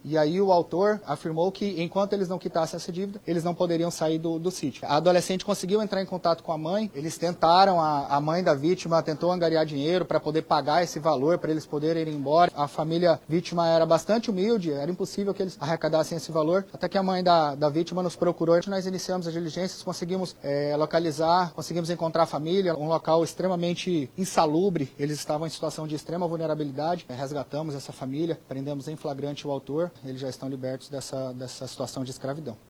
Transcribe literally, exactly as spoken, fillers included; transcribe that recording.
e aí o autor afirmou que enquanto eles não quitassem essa dívida, eles não poderiam sair do, do sítio. A adolescente conseguiu entrar em contato com a mãe, eles tentaram, a, a mãe da vítima tentou angariar dinheiro para poder pagar esse valor, para eles poderem ir embora. A família vítima era bastante humilde, era impossível que eles arrecadassem esse valor, até que a mãe da, da vítima nos procurou. Nós iniciamos as diligências, conseguimos é, localizar, conseguimos encontrar a família, um local extremamente insalubre, eles estavam em situação de extrema vulnerabilidade. Resgatamos essa família, prendemos em flagrante o autor, eles já estão libertos dessa, dessa situação de escravidão.